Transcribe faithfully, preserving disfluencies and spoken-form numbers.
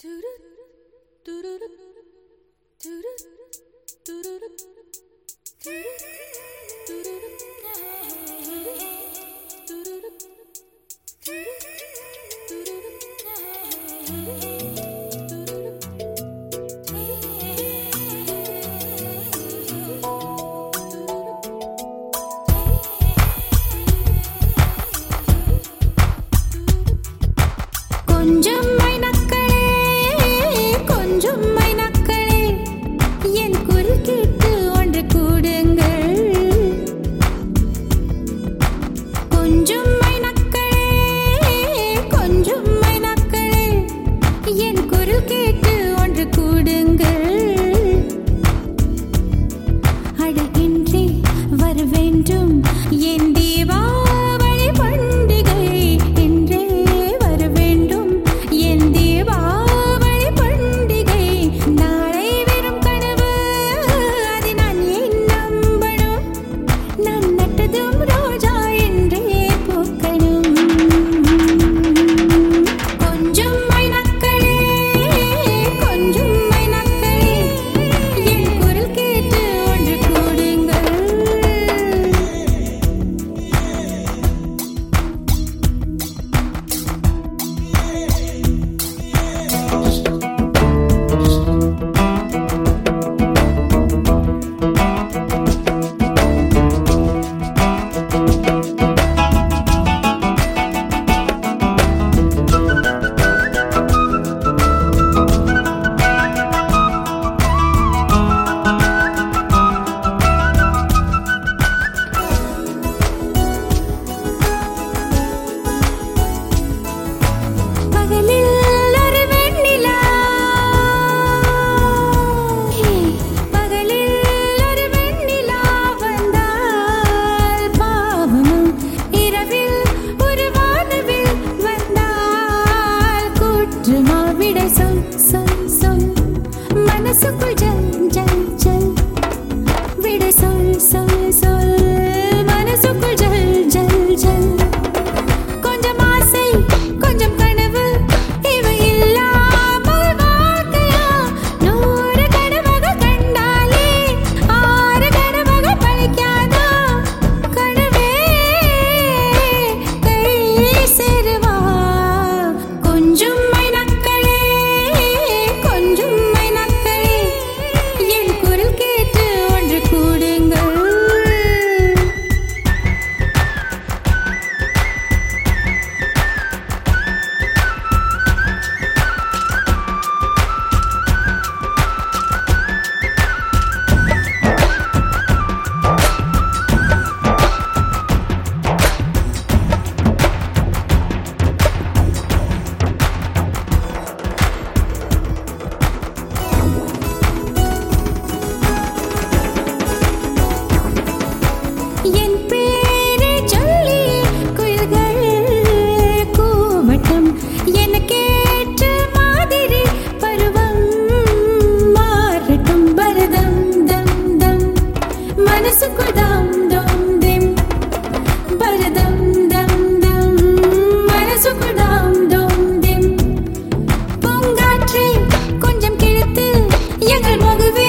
கொஞ்சம் மைனக்களே கொஞ்சம் மைனக்களே என் குரல் கேட்டு ஒன்று கூடுங்கள். கொஞ்சம் மைனக்களே கொஞ்சம் மைனக்களே என் குரல் கேட்டு ஒன்று கூடுங்கள். அட இன்றே வர வேண்டும் என் தீபாவளி பண்டிகை. இன்றே வர வேண்டும் என் தீபாவளி பண்டிகை. நாளை வெறும் கனவு, அதை நான் ஏன் நம்பணும்? நான் நட்டதும் ரோஜா என்றே பூக்கணும். கொஞ்சம் மைனக்களே கொஞ்சம் மைனக்களே என் குரல் கேட்டு ஒன்று கூடுங்கள். பகலில் ஒரு வெண்ணிலா, பகலில் ஒரு வெண்ணிலா வந்தால் பாவமும், இரவில் ஒரு வானவில் வந்தால் குற்றமா? விடை சொல் சொல் சொல் மனசுக்குள் ஜல் ஜல் ஜல். விடை சொல் சொல் சொல் மனசுக்குள் ஜல் ஜல் ஜல். கொஞ்சம் ஆசை கொஞ்சம் கனவு, இவை இல்லாமல் வாழ்க்கையா? நூறு கனவுகள் கண்டாலே ஆறு கனவுகள் பழிக்காதா? கனவே கை சேருவா? கொஞ்சம் மைனக்களே கொஞ்சம் மைனக்களே என் குரல் கேட்டு ஒன்று கூடுங்கள். என் பேரை சொல்லி குயில்கள் கூவட்டும். எனக்கேற்ற மாதிரி பருவம் மாறட்டும். பரதம் தம் தம் மனசுக்குள் தாம் தம் திம். பரதம் தம் தம் மனசுக்குள் தாம் தம் திம். பூங்காற்றை கொஞ்சம் கிழித்து எங்கள் மகுவே